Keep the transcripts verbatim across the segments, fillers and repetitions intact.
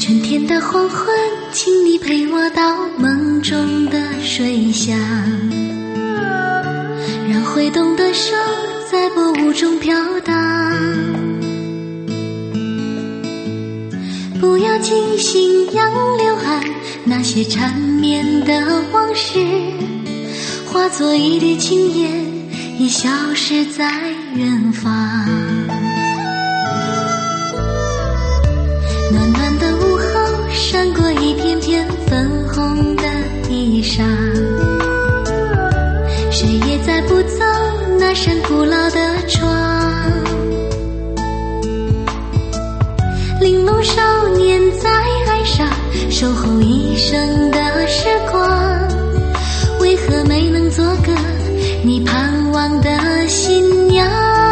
春天的黄昏，请你陪我到梦中的水乡，让挥动的手在薄雾中飘荡。不要惊醒杨柳岸，那些缠绵的往事化作一缕青烟，已消失在远方。暖暖的午后，闪过一片片粉红的衣裳，谁也载不走那扇古老的窗。玲珑少年在岸上守候一生的时光，为何没能做个你盼望的新娘？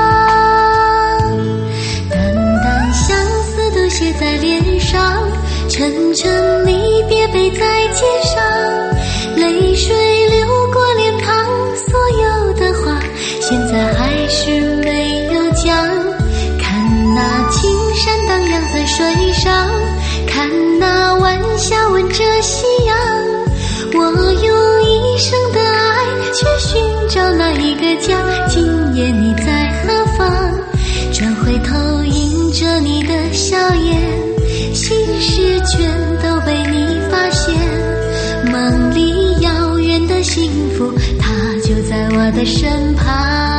淡淡相思都写在脸上，沉沉离别背在肩上，泪水流过脸庞，所有的话现在还是没有讲。看那青山荡漾在水上，看那晚霞吻着夕阳，我用一生的爱去寻找那一个家。今夜你在何方？转回头迎着你的笑颜，心事全都被你发现。梦里遥远的幸福，它就在我的身旁。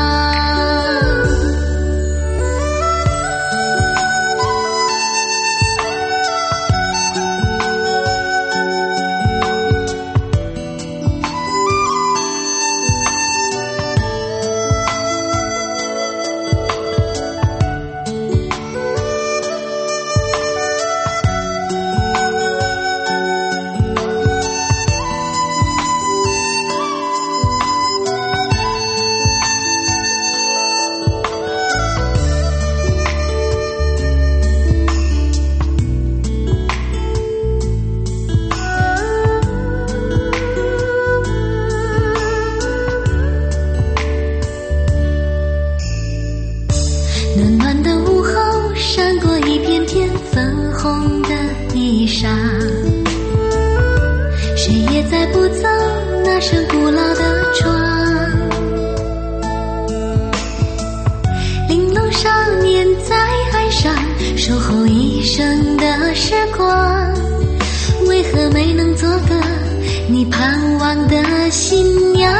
暖暖的午后，闪过一片片粉红的衣裳，谁也载不走那扇古老的窗。玲珑少年在岸上守候一生的时光，为何没能做个你盼望的新娘？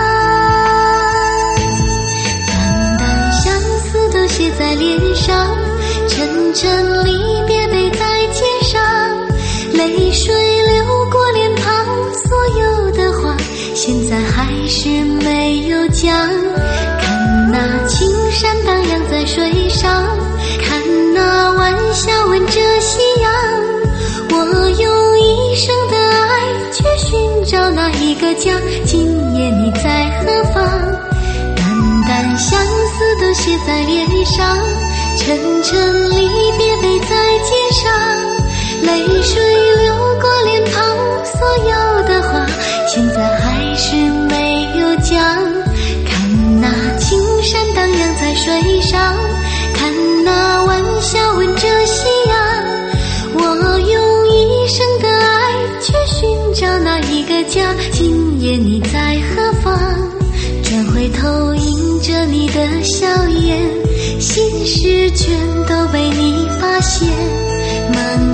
写在脸上，沉沉离别背在肩上，泪水流过脸庞，所有的话现在还是没有讲。看那青山荡漾在水上，看那晚霞吻着夕阳，我用一生的爱去寻找那一个家。今夜你在何方？淡淡相思都写在脸上，沉沉离别背在肩上，泪水流过脸庞，所有的话现在还是没有讲。看那青山荡漾在水上，看那晚霞吻着夕阳，我用一生的爱去寻找那一个家。今夜你在何方？转回头迎着你的笑颜，心事全都被你发现。梦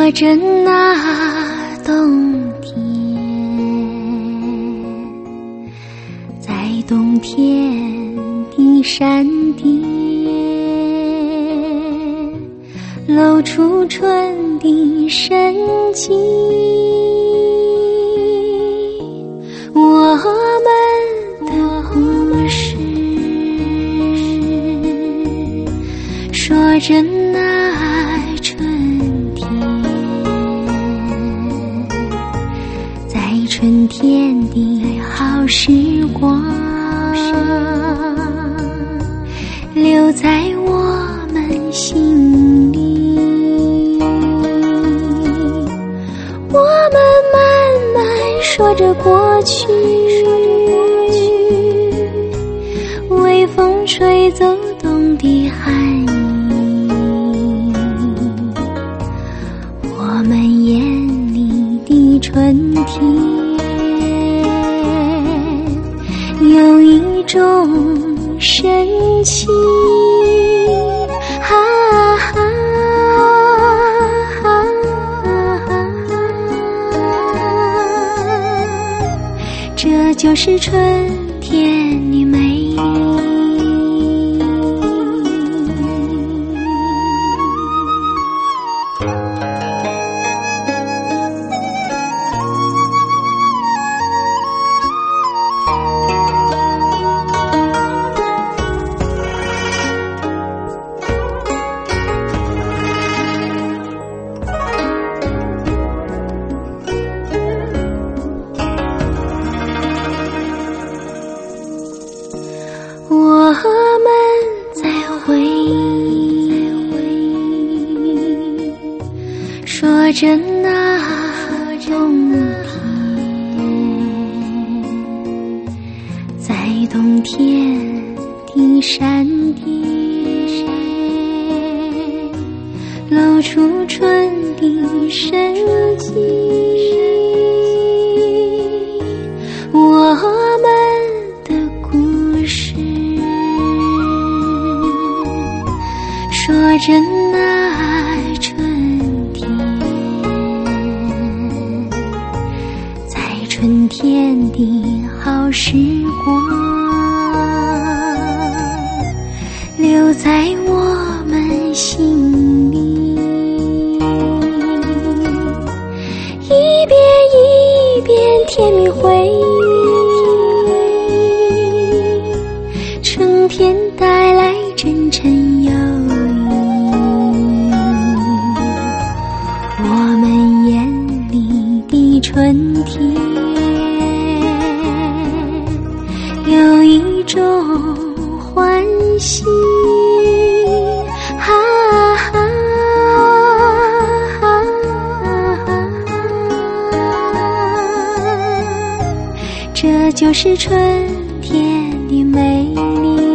说着那冬天，在冬天的山巅，露出春的生机。我们的故事，说着那春天，在春天的好时光，留在我们心里。我们慢慢说着过去，微风吹走冬的寒意，我们眼里的春天有一种神奇，哈哈哈哈，这就是春天的美丽。我们在回忆，说着那冬天，在冬天的山巅，露出春的生机。我们的故事，说着那春天，在春天的好时光，留在我们心里。一遍一遍甜蜜回忆，成片带来真诚友谊。我们眼里的春天有一种欢喜，哈哈哈哈，这就是春天的美丽。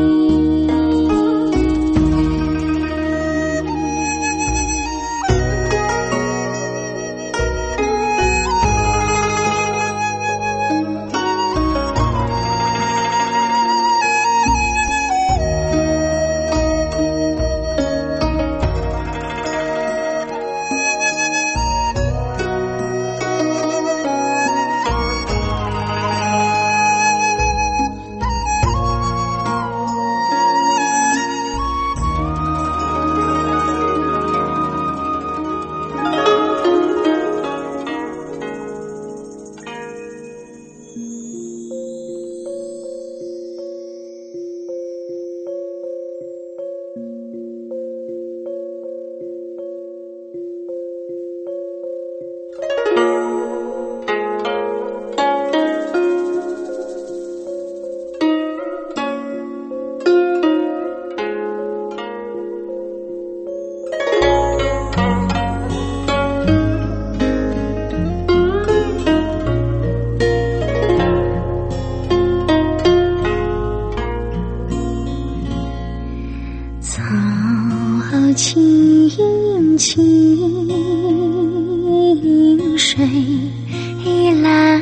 青青水蓝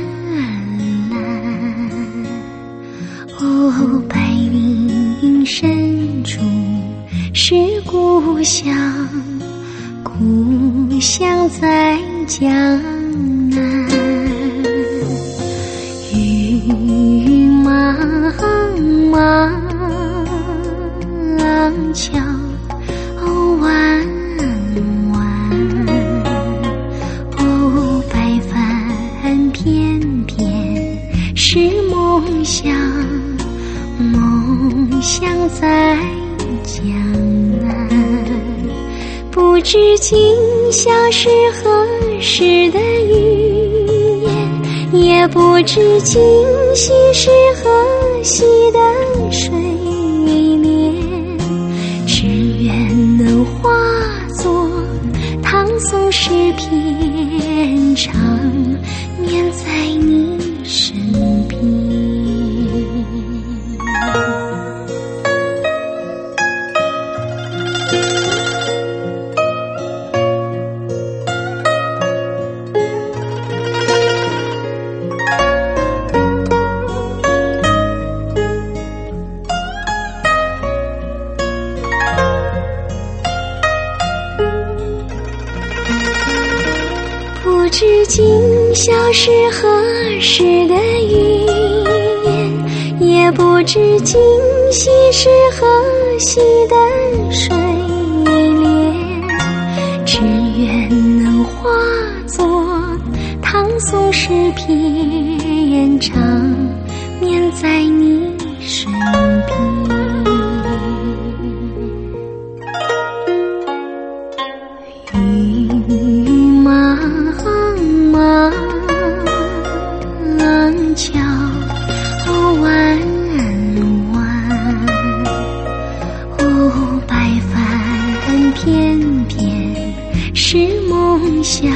蓝，哦，白云深处是故乡，故想在江南，雨茫茫桥弯弯，哦，白帆翩翩是梦想，梦想在江南。不知今宵是何时的语言，也不知今夕是何夕的水莲，只愿能化作唐宋诗篇，长眠在你身边。不知今宵是何时的语言，也不知今夕是何夕的水莲，只愿能化作唐宋诗篇，长眠在你身边。桥弯弯，哦，白帆翩翩是梦想，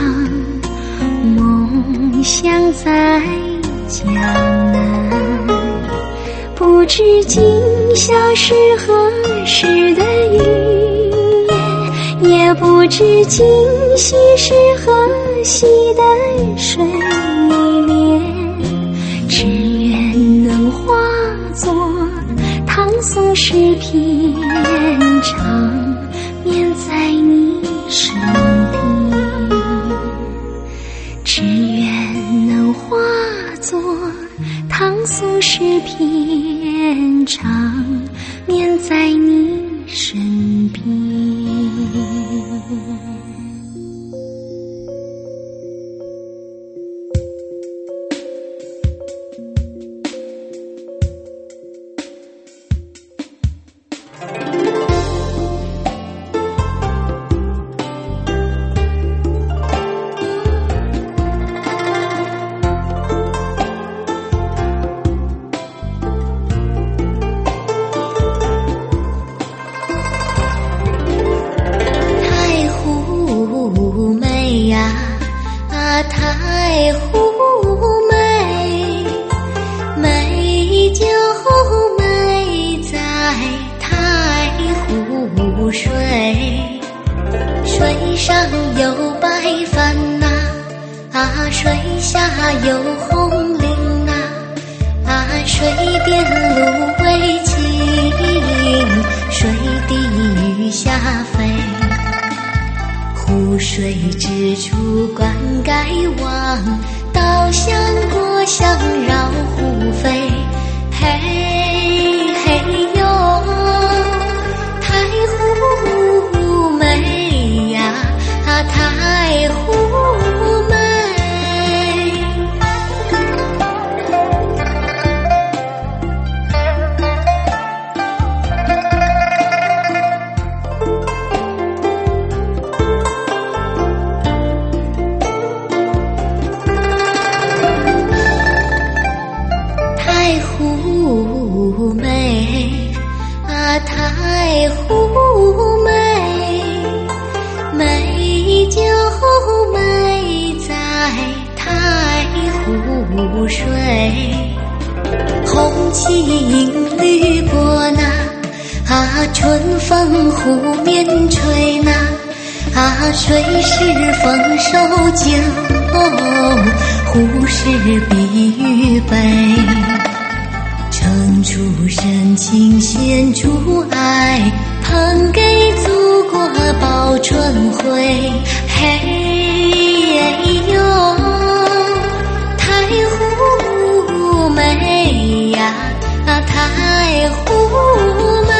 梦想在江南。不知今宵是何时的语言，也不知今夕是何夕的水莲，只愿能化作唐宋诗篇，长眠在你身边。只愿能化作唐宋诗篇，长眠在你身边。太湖美，美就美在太湖水，水上有白帆呐，啊，水下有红菱呐，啊，水边芦苇青，水底鱼虾飞。湖水之处观盖望，稻香过巷绕湖飞。嘿嘿哟，太湖美呀，啊，太湖美。太湖美，美就美在太湖水，红旗绿波那，啊，春风湖面吹那，啊，水是丰收酒，湖是碧玉杯。撑出深情献出爱，捧给祖国报春晖。嘿美呀，太湖美。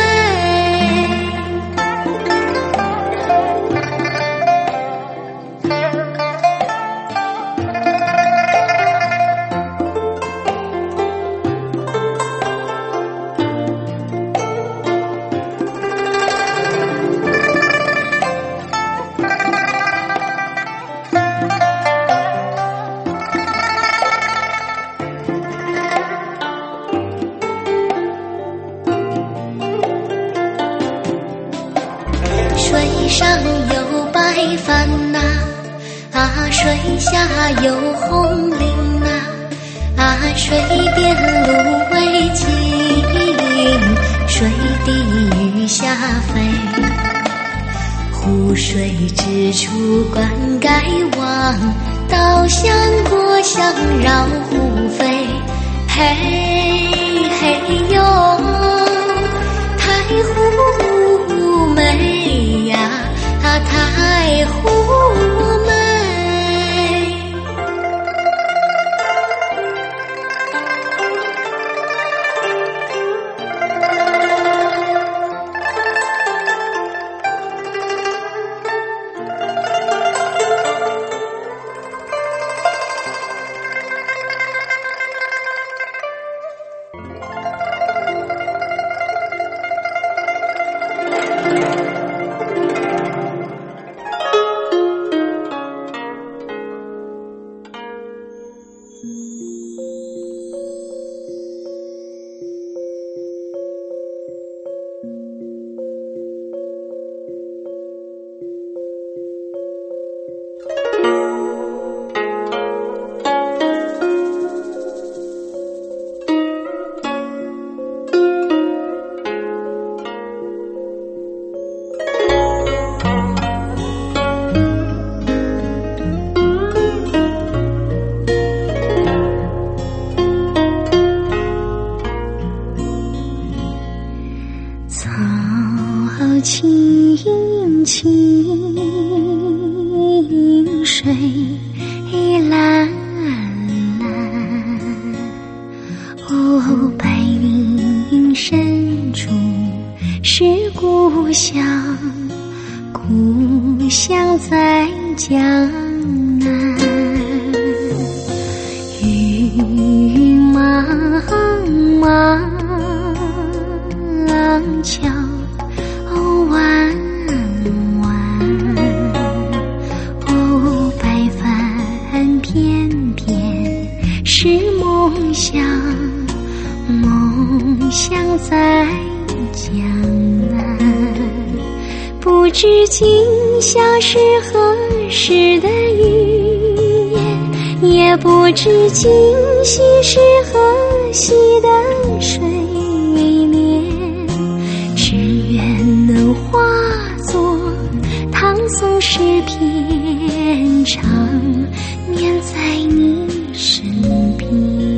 水上有白帆呐、啊，啊，水下有红菱呐、啊，啊，水边芦苇静，水底鱼虾飞。湖水之处观盖望，稻香果香绕湖飞。嘿嘿哟，太湖美呀，太湖美。青青水蓝蓝，哦，白云深处是故乡，故乡在江南。云茫茫桥弯弯，哦，白帆翩翩是梦想，梦想在江南。不知今宵是何时的语言，也不知今夕是何夕的水莲。只愿能化作唐宋诗篇，长眠在你身边。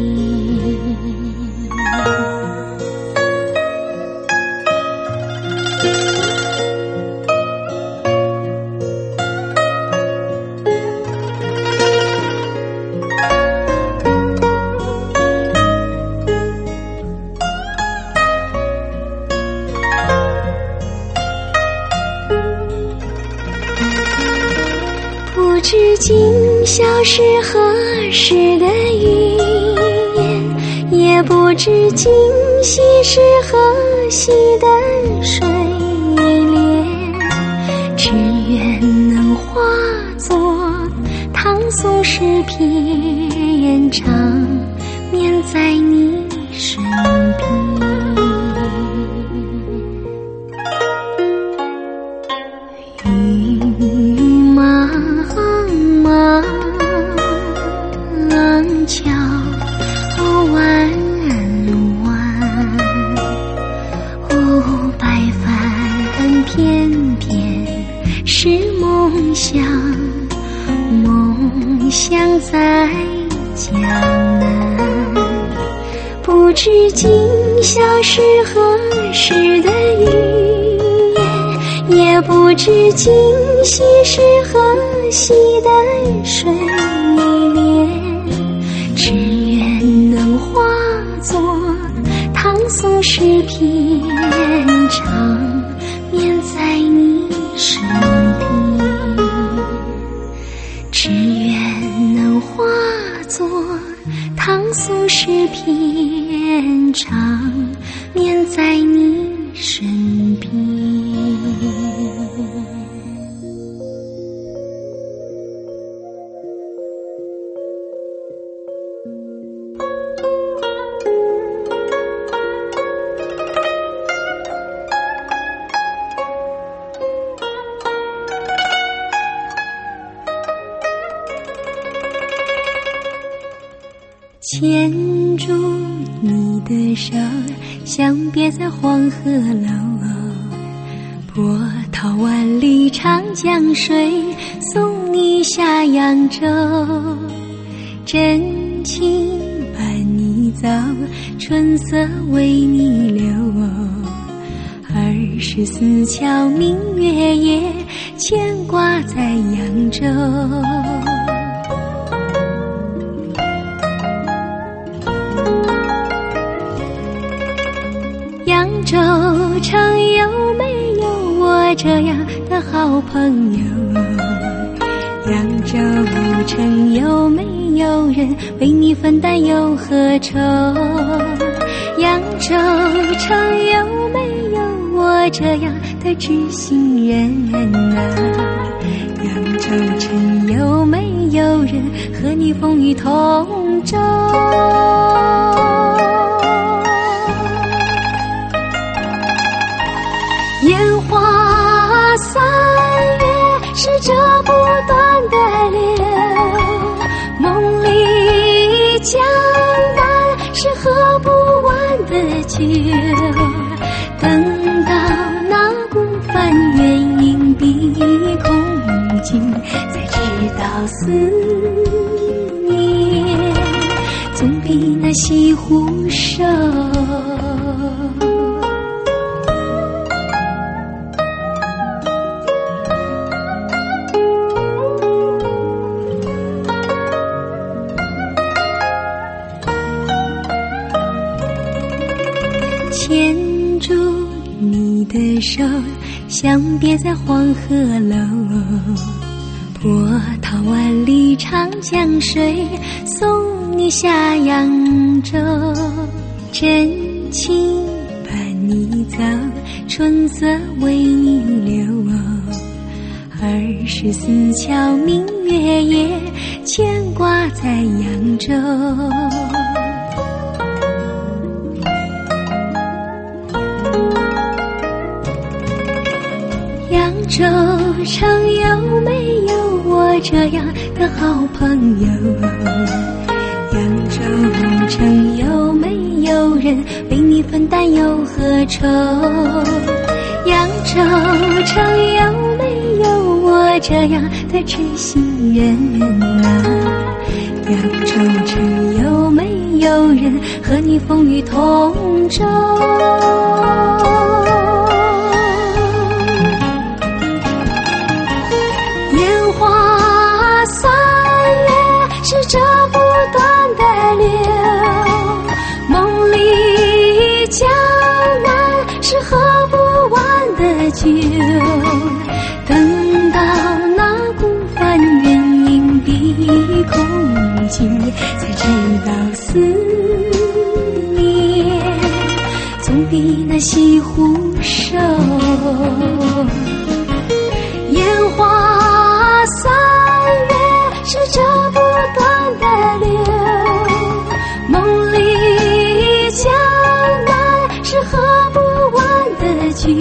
不知今宵是何时的语言，也不知今夕是何夕的水莲。只愿能化作唐宋诗篇，长眠在你身边。云茫茫桥弯弯，哦，白帆翩翩是梦想，梦想在江南。不知今宵是何时的语言，也不知今夕是何夕的水莲。只愿能化是偏长，眠在你身边，只愿能化作汤素是偏长，眠在你身边。牵住你的手，相别在黄鹤楼。波涛万里长江水，送你下扬州。真情伴你走，春色为你留。二十四桥明月夜，牵挂在扬州。扬州城有没有我这样的好朋友？扬州城有没有人为你分担忧和愁？扬州城有没有我这样的知心人啊？扬州城有没有人和你风雨同舟？烟花三月是这不断的流，梦里江南是喝不完的酒。等到那孤帆远影碧空尽，才知道思念总比那西湖瘦。牵住你的手，相别在黄鹤楼。波涛万里长江水，送你下扬州。真情伴你走，春色为你留。二十四桥明月夜，牵挂在扬州。扬州城有没有我这样的好朋友？扬州城有没有人为你分担忧和愁？扬州城有没有我这样的知心人啊？扬州城有没有人和你风雨同舟？烟花三月是这不断的流，梦里江南是喝不完的酒。等到那孤帆远影碧空尽，才知道思念总比那西湖瘦。烟花三月是这不断的流，梦里江南是喝不完的酒。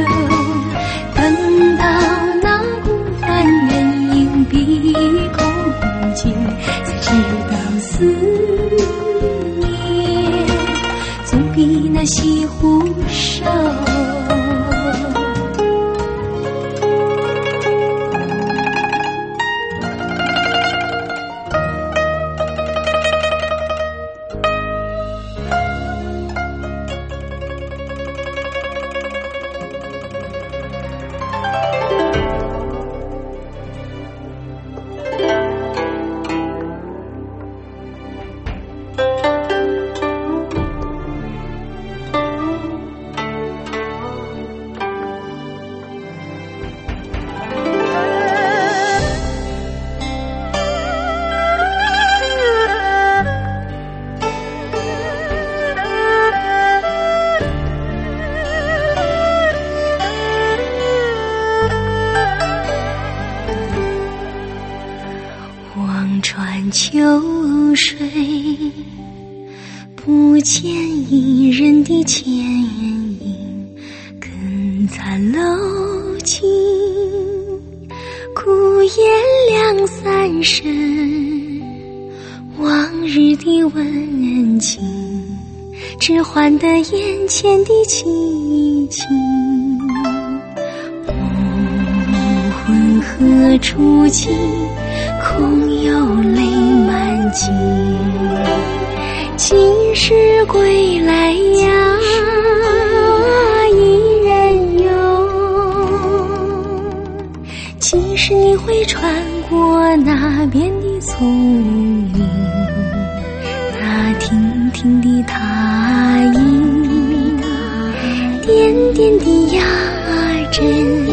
等到那孤帆远影碧空尽，才知道思念总比那西湖瘦。 不见一人的倩影，更残楼尽，孤雁两三声，往日的温情只换得眼前的凄清。梦魂何处去，空有泪满襟。今日归来呀，一人游。几时你会穿过那边的丛林，那亭亭的踏影，点点的牙针，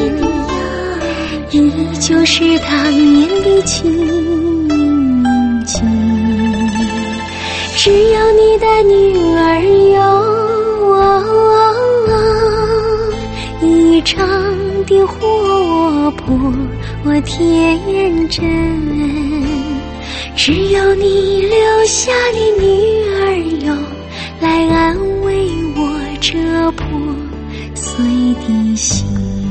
依旧是当年的情景。只有你的女儿有一张的活泼天真，只有你留下的女儿有来安慰我这破碎的心。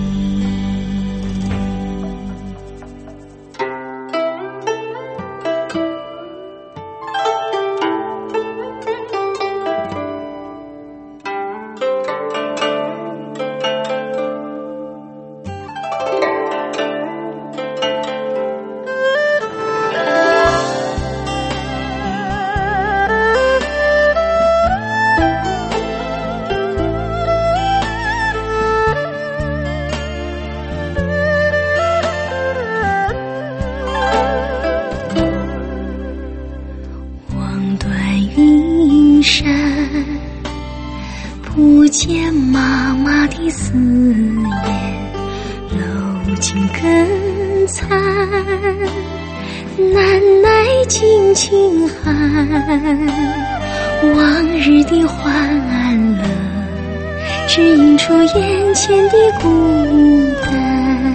不见妈妈的思念，楼尽更残，难耐尽情寒。往日的欢乐，只映出眼前的孤单。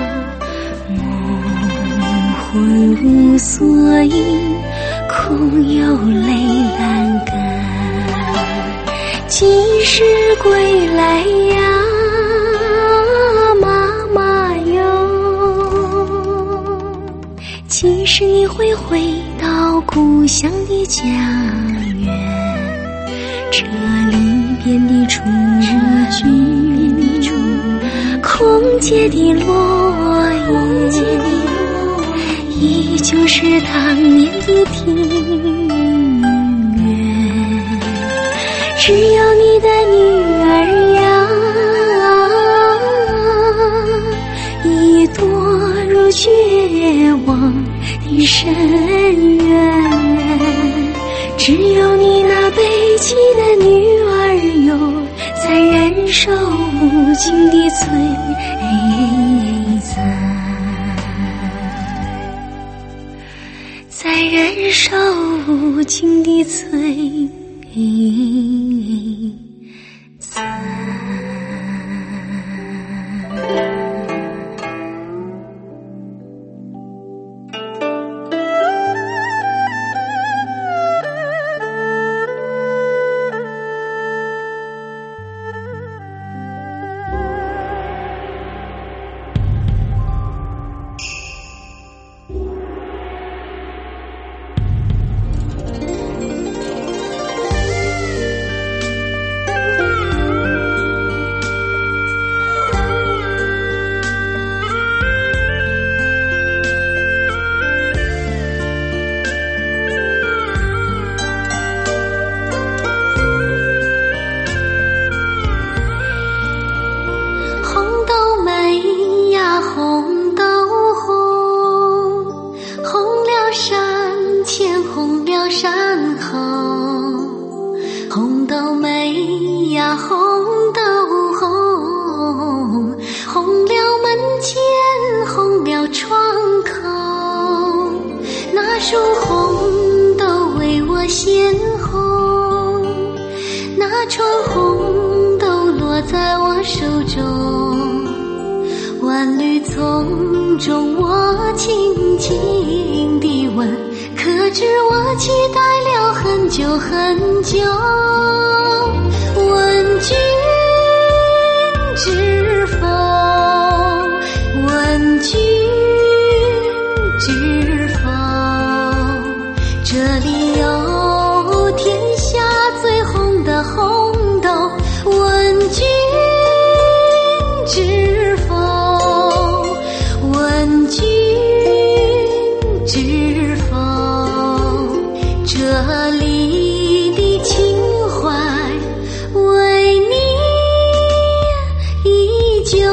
梦魂无所依，空有泪阑干。几时归来呀，妈妈哟？几时你会回到故乡的家园？这里边的雏菊，空结的落叶，依旧是当年的庭。只有你的女儿呀，一朵如绝望的深渊。只有你那悲泣的女儿有，才忍受无尽的摧残，才忍受无尽的摧残。山后，红豆梅呀红豆红，红了门前，红了窗口。那束红豆为我鲜红，那串红豆落在我手中。万缕丛中，我轻轻地问，可知我期待了很久很久。问君知否？问君知否？这里有天下最红的红豆。问君知否？问君知否？这里的情怀为你依旧。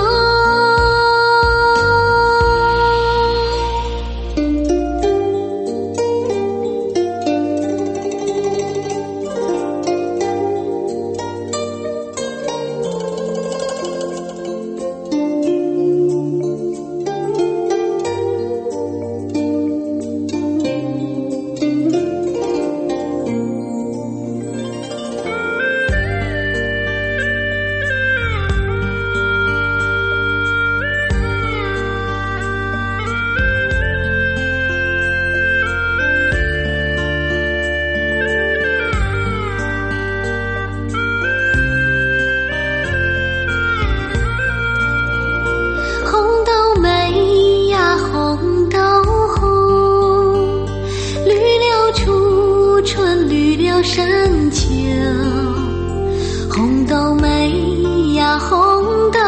深秋，红豆美呀红豆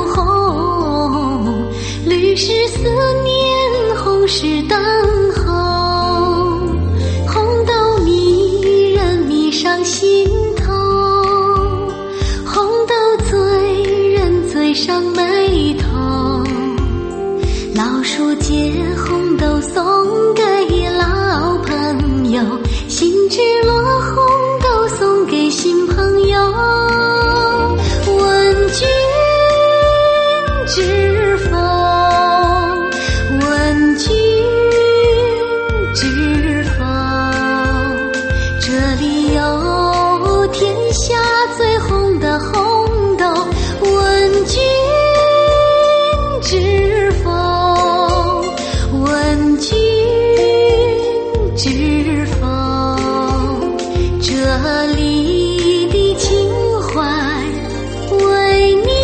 红，绿是思念，红是等候。红豆迷人迷上心头，红豆醉人醉上眉头。老树结红豆送给老朋友，新枝落红豆送给新朋友。问君知否？问君知否？这里有天下最红的红豆。问君知否？问君知否？这里的情怀为你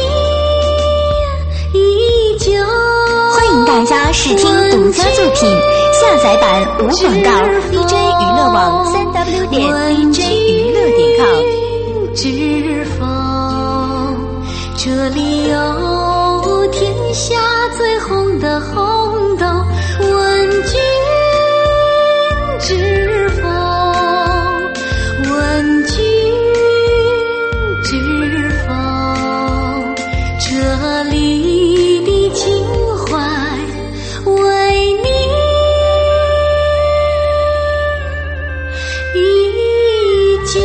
依旧。 欢迎大家试听独家作品，下载版无广告 D J 娱乐网 三 W 点 D J 娱乐点 com。 知否？这里有天下最红的红豆。问君知否？问君知否？这里的情怀为你依旧。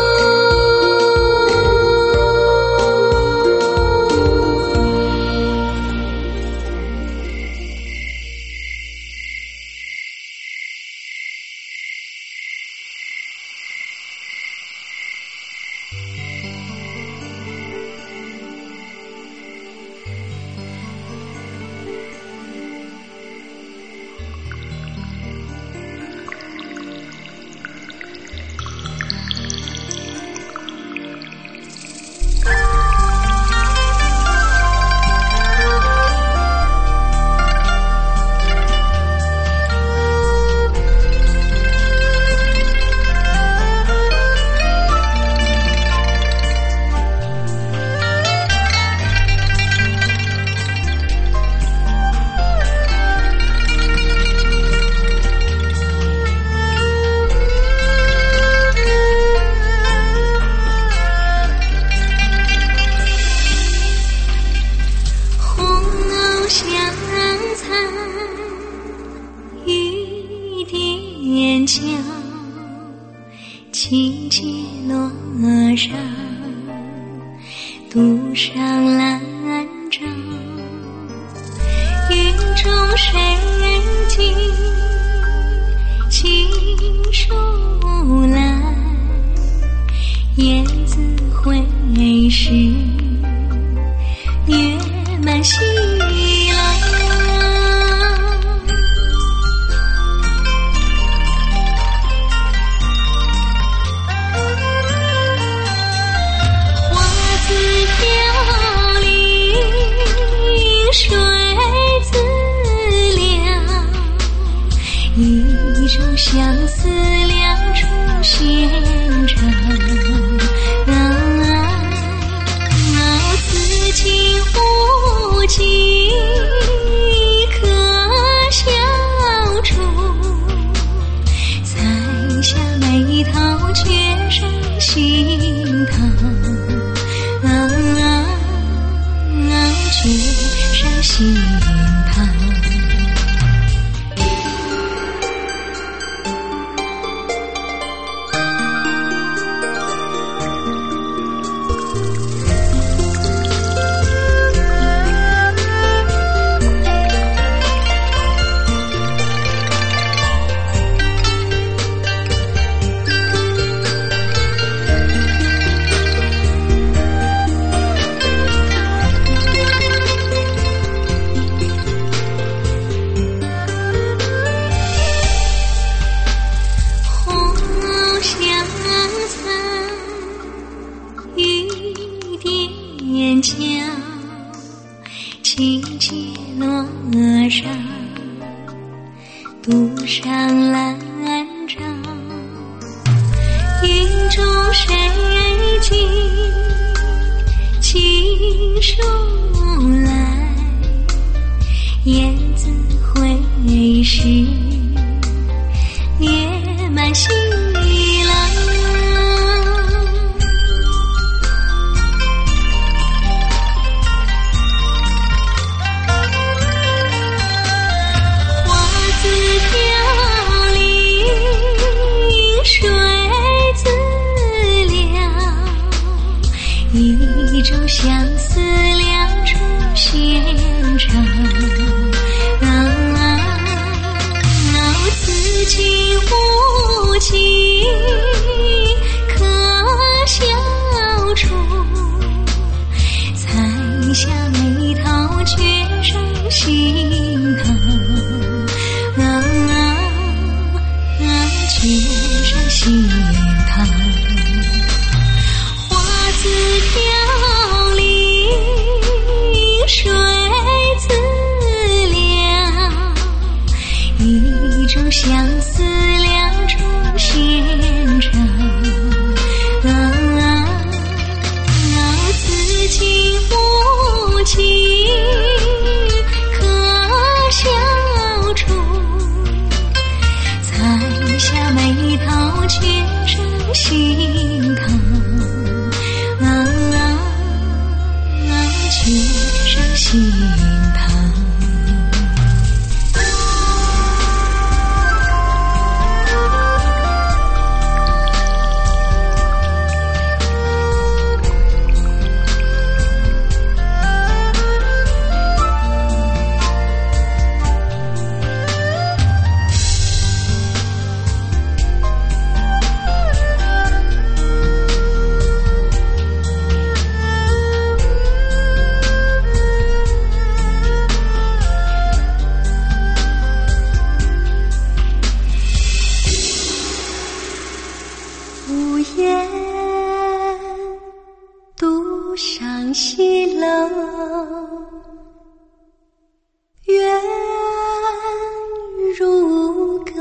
桥，轻轻落上，渡上兰舟，云中水静，青树来，燕子回时，月满西来。 相思两处闲长，此情无尽可消除，采下梅桃却上心头，却上心头。轻轻落上，独上兰帐，云中谁寄情书来？燕子回时，野满西廊。一种相思两处闲长，此情无尽可消除，采下梅桃却上心头，却上心头。飘零水自凉，一种相思两处闲长，此情无尽可消除，采下梅桃却上心头，却上心头。无言独上西楼，月如钩，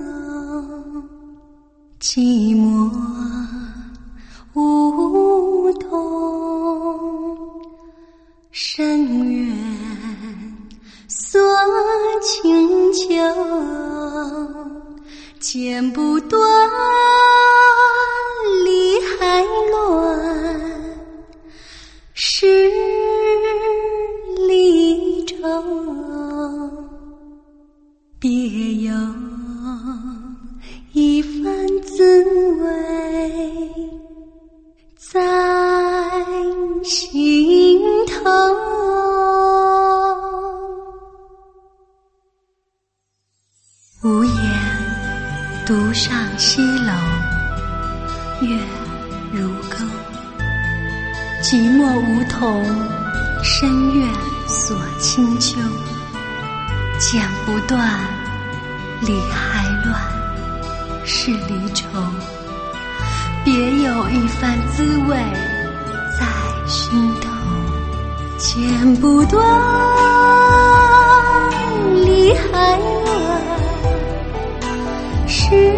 寂寞梧桐，深渊锁清秋，剪不断理还乱，十里舟，别有一番滋味在心头。无言独上西楼，月如钩，寂寞梧桐，深院锁清秋，剪不断理还乱，是离愁，别有一番滋味在心头，剪不断理还乱，是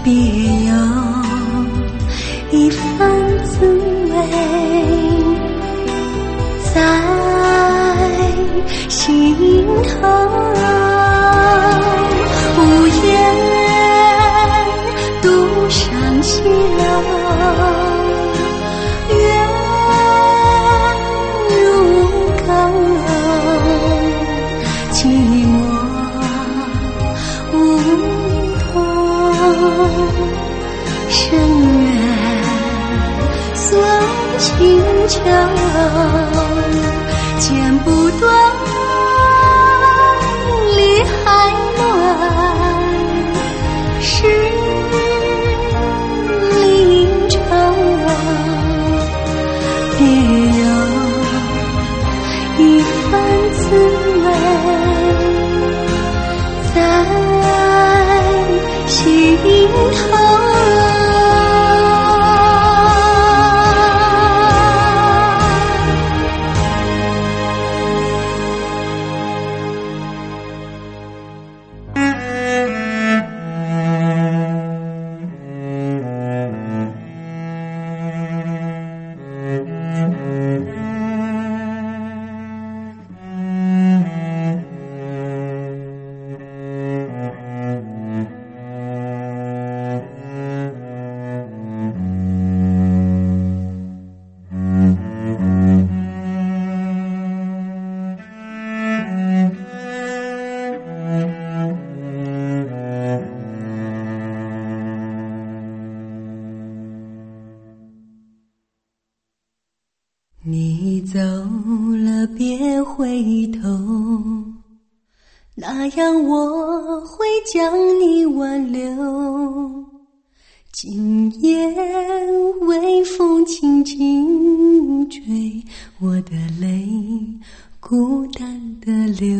别有一番滋味在心头，无言独上西楼，月如高楼，寂寞梧桐，深渊锁清秋，剪不断理还乱，是离愁，别有一番滋味在心头。你走了别回头，那样我会将你挽留。今夜微风轻轻吹，我的泪孤单的流。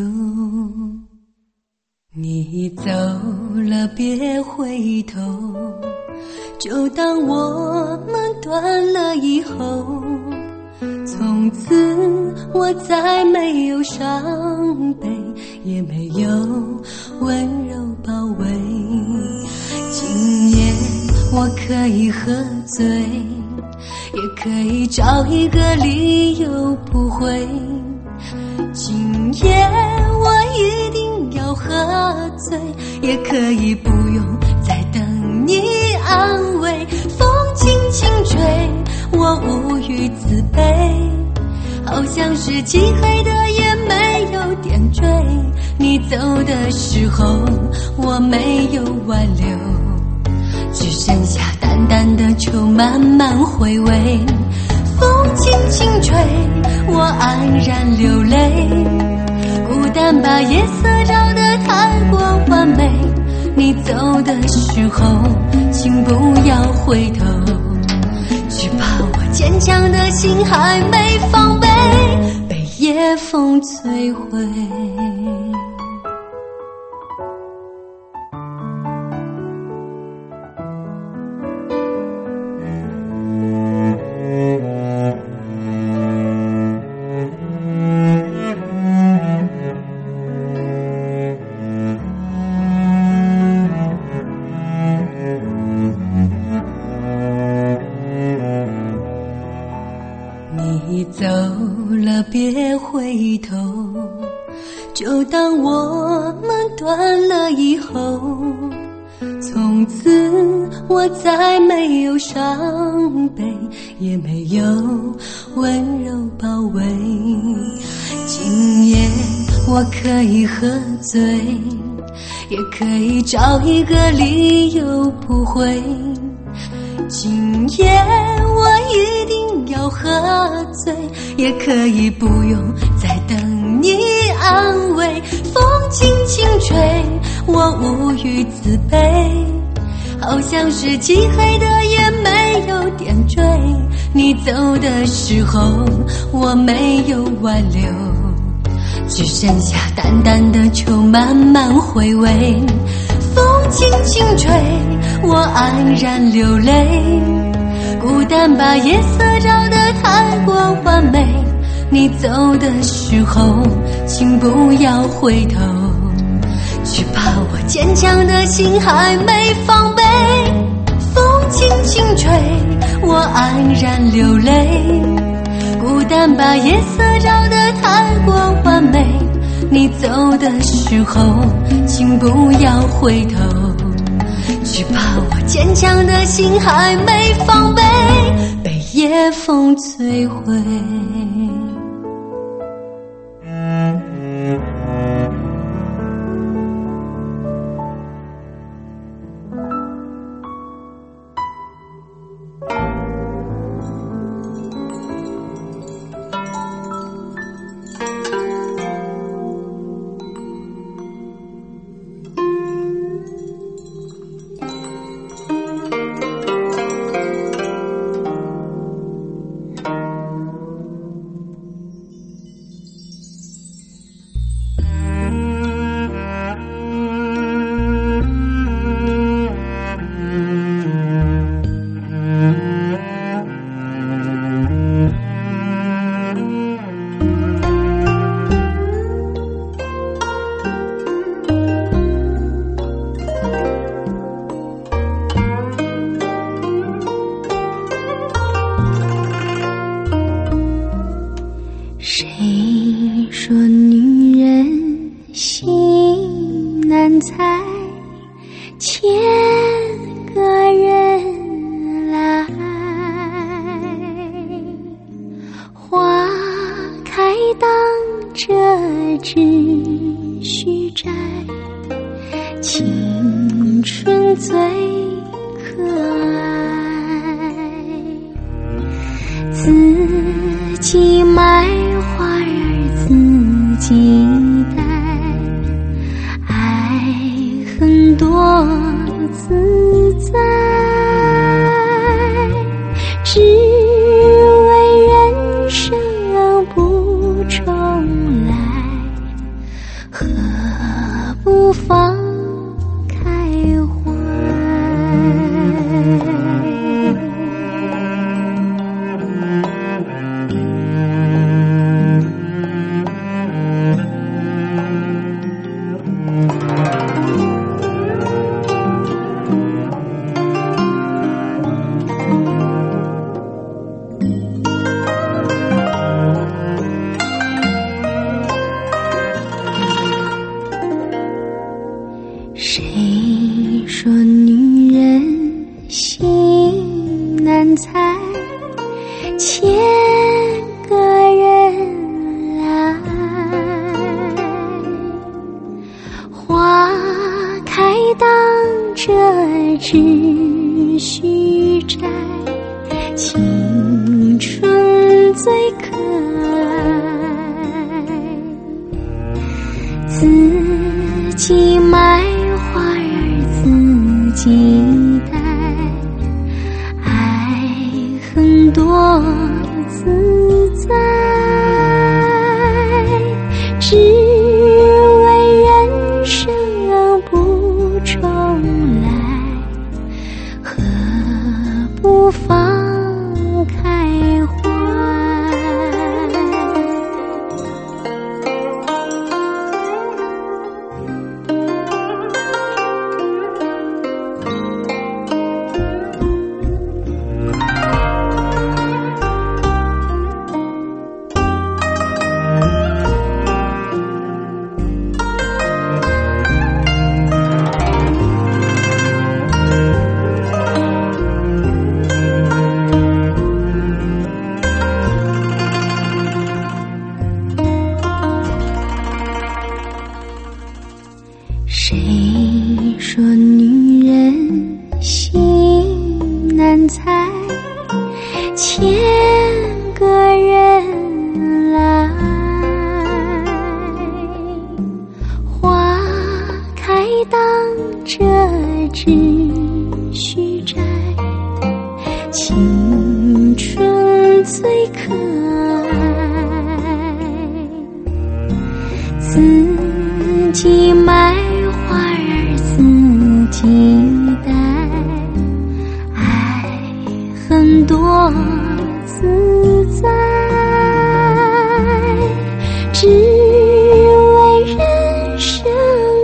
你走了别回头，就当我们断了以后，从此我再没有伤悲，也没有温柔包围。今夜我可以喝醉，也可以找一个理由不回。今夜我一定要喝醉，也可以不用再等你安慰。风轻轻吹，我无语自卑，好像是漆黑的夜没有点缀。你走的时候我没有挽留，只剩下淡淡的愁慢慢回味。风轻轻吹，我黯然流泪，孤单把夜色照得太过完美。你走的时候请不要回头，只怕我坚强的心还没防备，被夜风摧毁。你走了别回头，就当我们断了以后，从此我再没有伤悲，也没有温柔包围。今夜我可以喝醉，也可以找一个理由不回。今夜我一定要喝醉，也可以不用再等你安慰。风轻轻吹，我无语自卑，好像是漆黑的夜没有点缀。你走的时候我没有挽留，只剩下淡淡的愁慢慢回味。风轻轻吹，我黯然流泪，孤单把夜色照得太过完美。你走的时候请不要回头，只怕我坚强的心还没防备， 轻吹，我黯然流泪。孤单把夜色照得太过完美，你走的时候请不要回头，只怕我坚强的心还没防备，被夜风摧毁。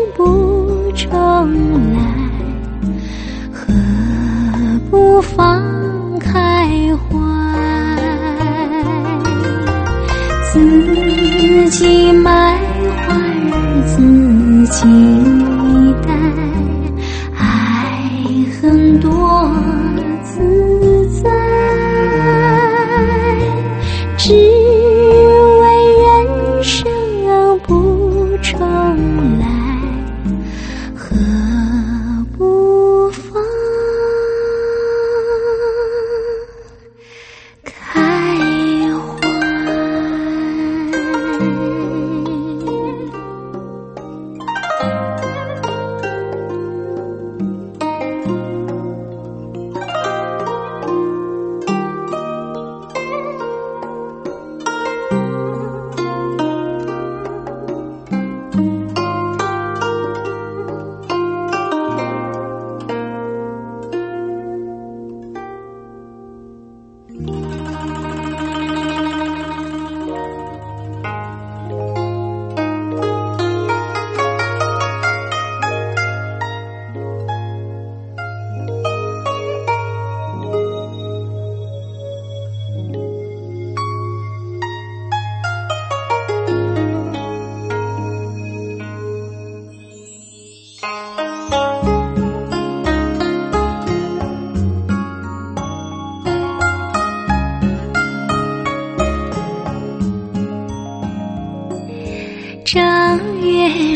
何不放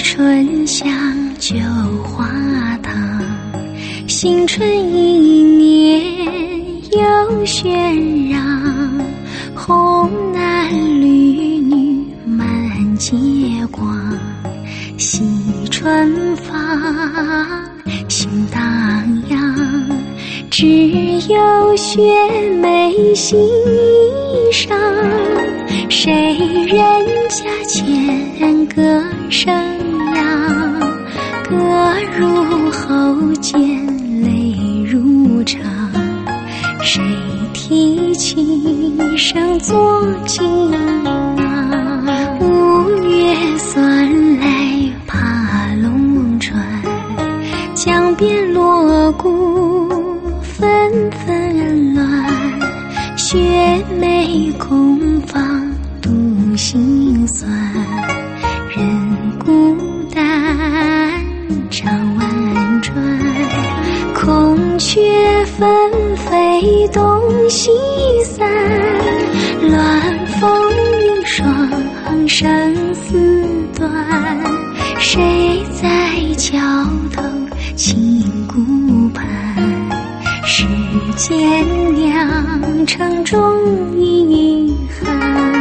春香旧花堂，新春一年又喧嚷，红男绿女满街逛，惜春芳心荡漾，只有雪梅新衣裳，谁人家前歌声扬，歌入喉间泪如肠，谁提起声作锦囊，五月算来爬龙船，江边锣鼓纷纷乱，雪梅空放独心酸，人孤单唱婉转，孔雀纷飞东西散，乱风云霜生死断，谁在桥头轻顾盼，世间酿成种遗憾。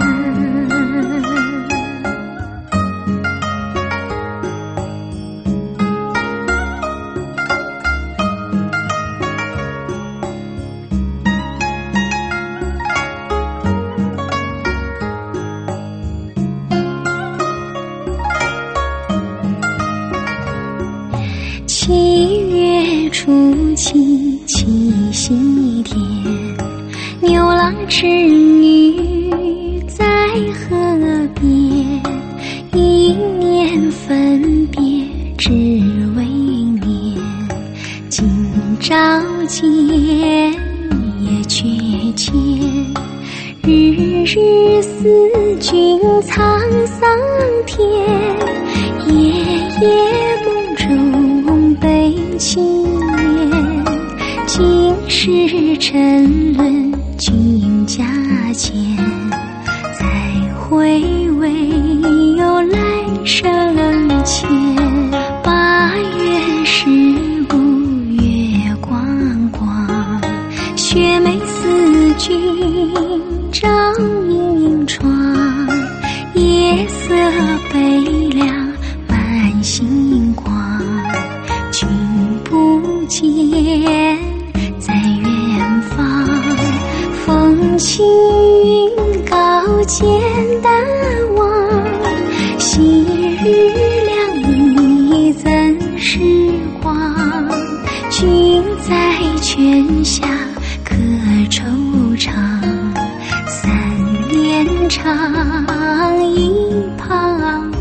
七月初七七夕天，牛郎织女在河边，一年分别只为年，今朝见也却见，日日思君沧桑天，夜夜梦中悲情念，今世沉沦君家前，再回味有来生前，八月十五月光光，雪梅思君照影窗，夜色悲凉满心光，君不见在远方，风轻云高见淡忘，昔日两意怎时光，君在泉下可惆怅，三年长一彷徨。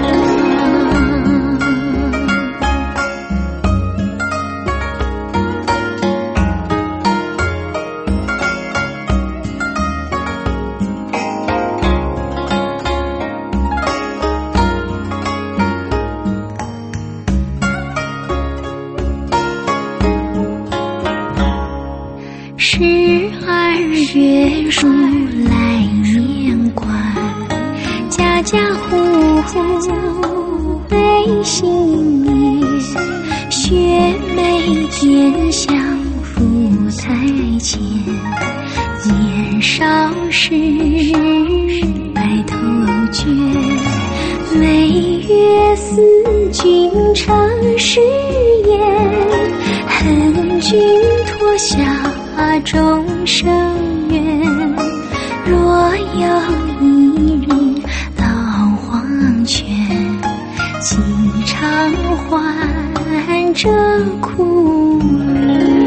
十二月数来年关，家家户户备新年，雪梅甜香福台前，年少时白头倦，每月思君成誓言，恨君脱下终生缘，若有一日老黄泉，几偿还这苦恋。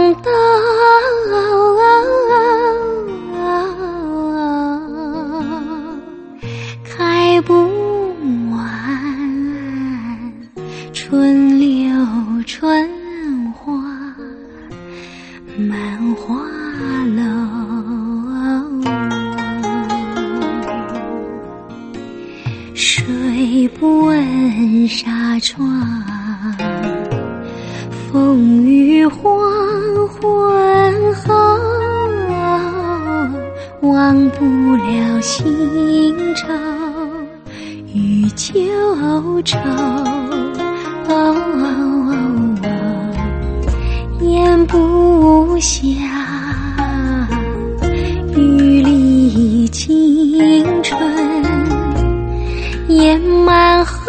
灯开不完，春柳春花满花楼。水不问纱窗，风雨黄昏后，忘不了新愁与旧愁。哦哦哦哦，咽不下雨里青春，掩满后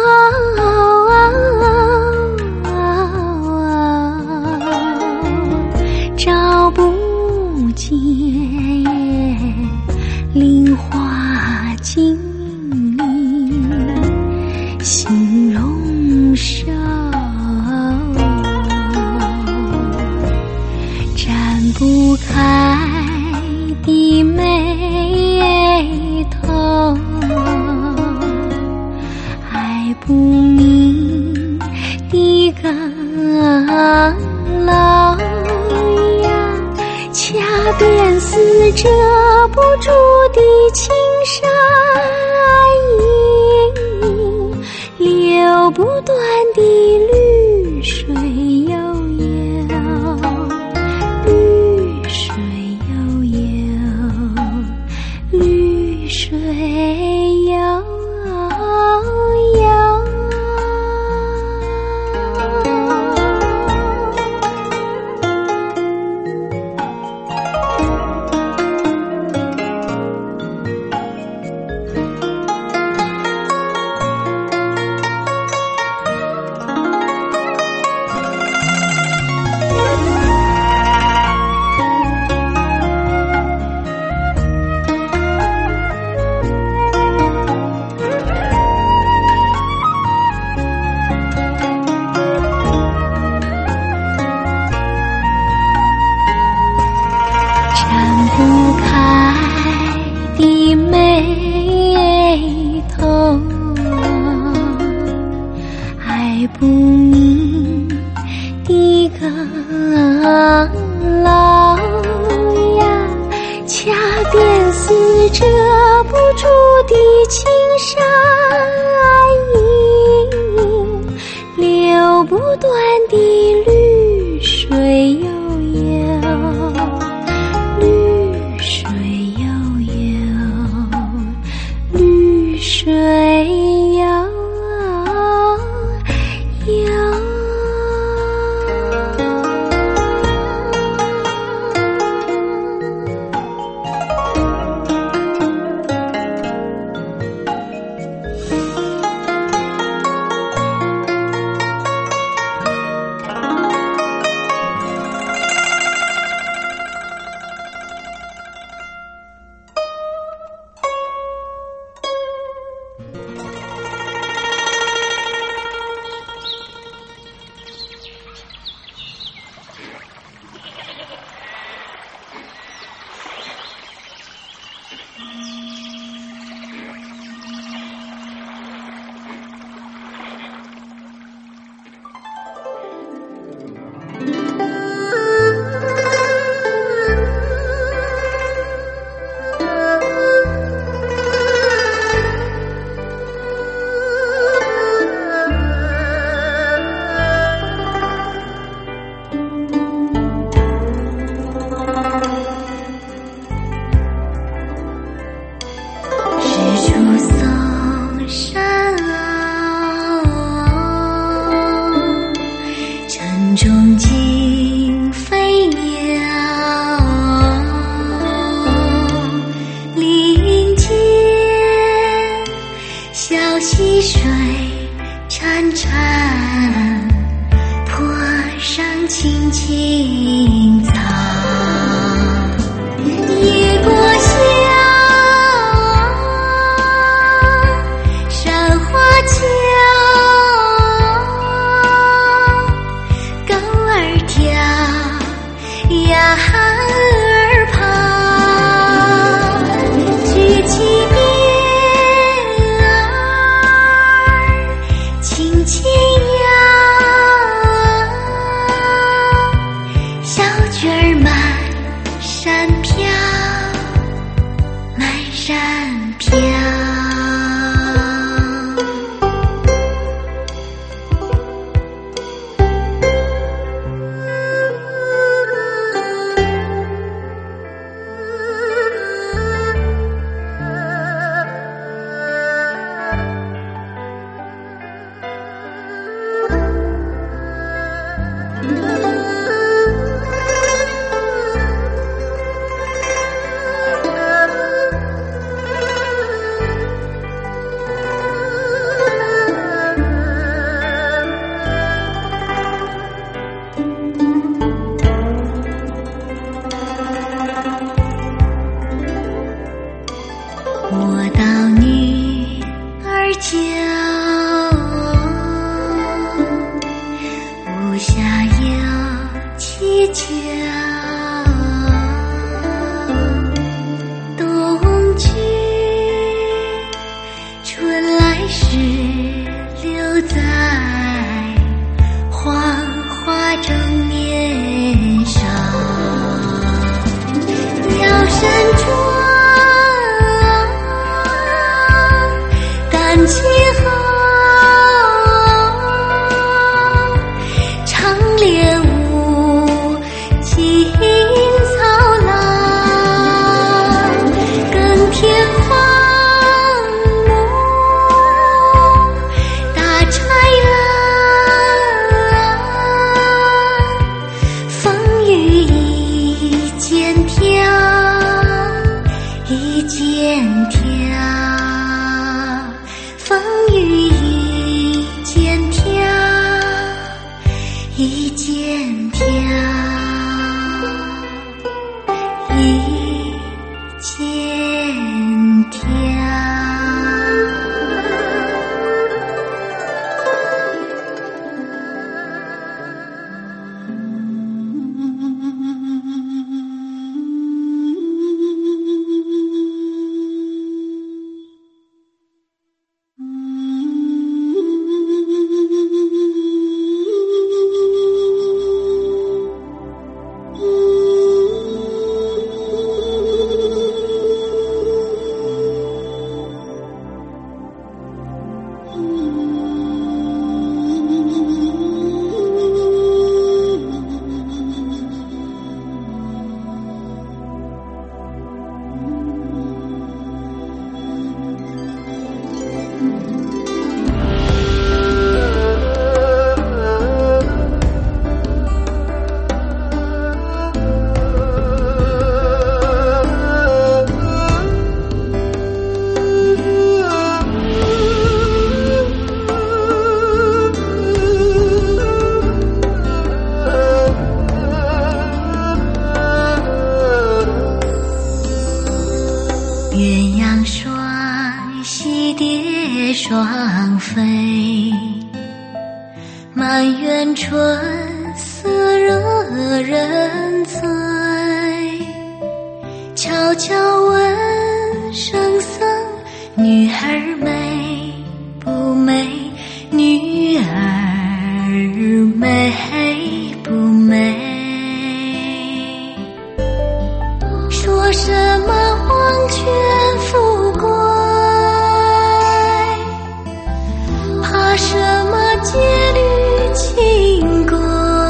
照不见菱花镜里形容瘦，展不开的眉头，爱不明的阁楼呀，恰便似遮不住的青山影，流不断的绿水悠悠，绿水悠悠，绿水悠悠。不开的眉头，爱不明的阁楼呀，恰便似遮不住的青山影，流不断的绿水悠悠，绿水悠悠，绿水悠悠。中惊飞鸟，林间小溪水潺潺，坡上青青草，野过香，山花桥。 儿旁，举起鞭儿轻轻摇，小曲儿满山飘，满山飘。我到女儿家，屋下有七角，冬去春来时留在黄花正面上，腰身着气候长练舞青草郎，耕田放牧打柴郎，风雨一肩挑，一肩挑，风雨一肩挑，一肩挑，一肩挑。鸳鸯双栖蝶双飞，满园春色惹人醉。悄悄问圣僧，女儿美不美？女儿美不美？说什么黄泉富贵，怕什么戒律清规，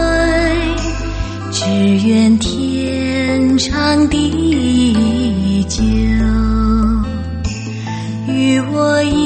只愿天长地久，与我一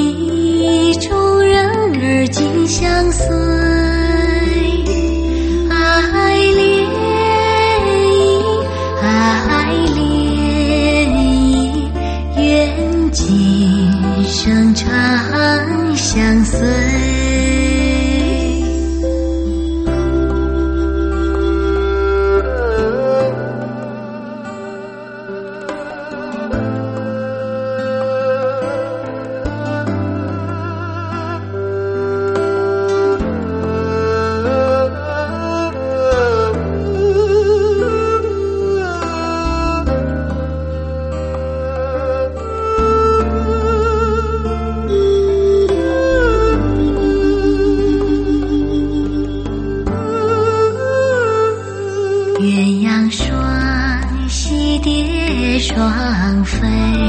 鸳鸯双栖蝶双飞，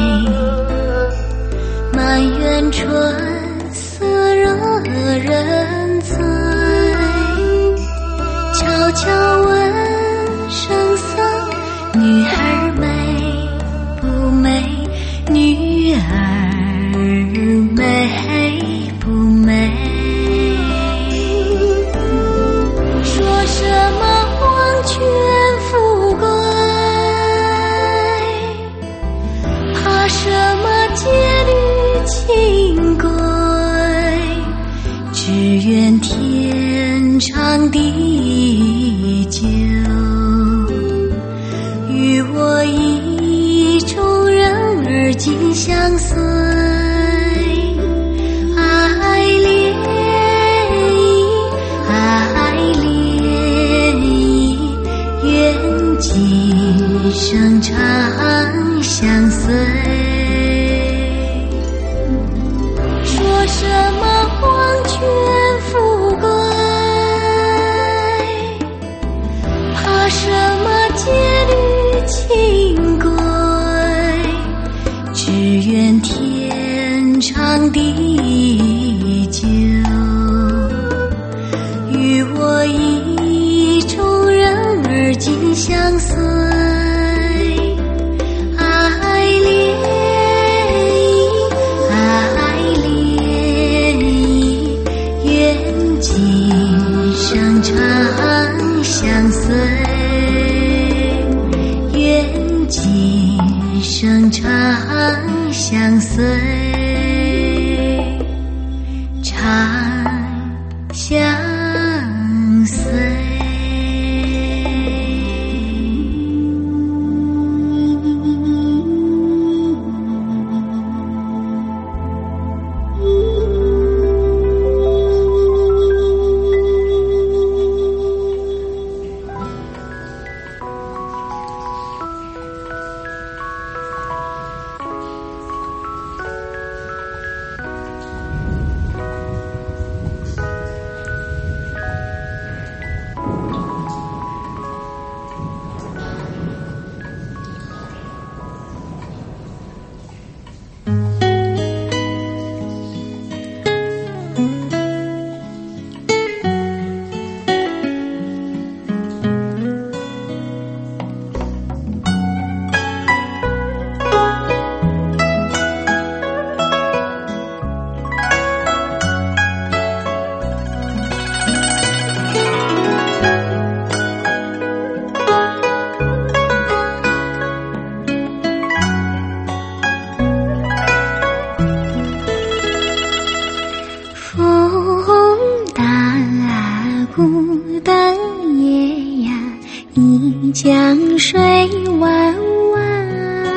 满园春色惹人醉。悄悄问声色，女儿美不美？女儿美不美？说什么黄泉富贵，怕什么戒律清规？只愿天长地久，与我意中人儿紧相随。爱恋意，爱恋意，愿今生长相随。说什么黄泉富贵，怕什么戒律清规？只愿天长地久，与我意中人儿紧相随。爱恋意，爱恋意，愿今生长相随，愿今生长相随，长相随。江水弯弯，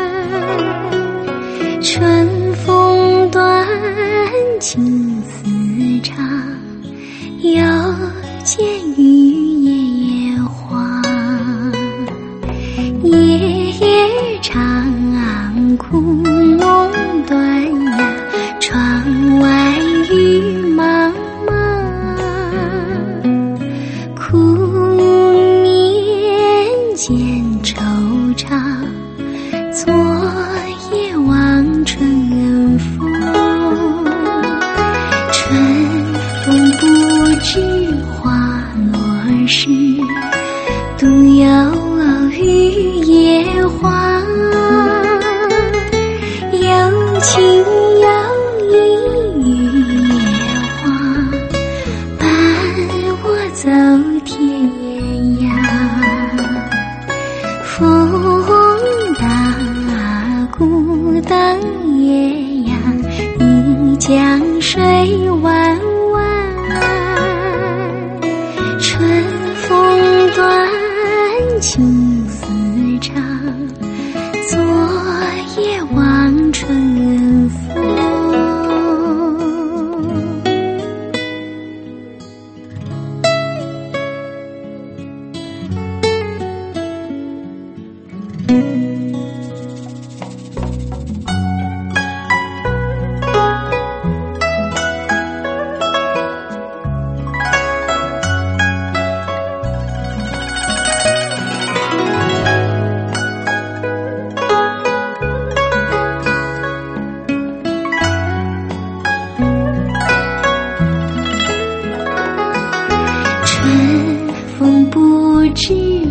春风短，青丝长，又见雨夜夜花。夜夜长，窟窿断呀，窗外雨茫茫。苦见惆怅，昨夜望春风。春风不知花落时，独有雨夜花。有情有义雨夜花，伴我走天涯。风大鼓荡夜呀，一江水弯弯。春风短，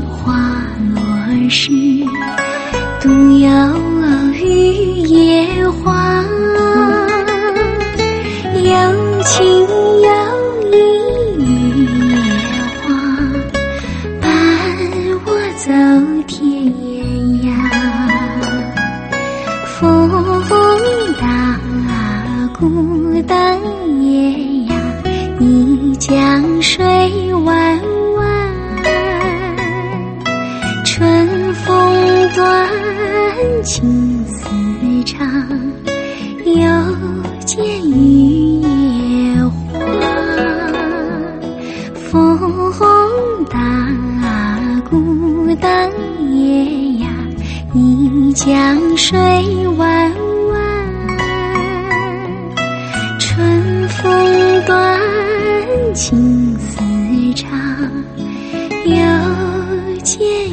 花落时，独有雨夜花。有情有义雨夜花，伴我走天涯。风大孤单夜呀，一江水弯弯。春风短，情丝长，又见雨夜花。风大孤单夜呀，一江水弯弯。春风短，情丝长，又见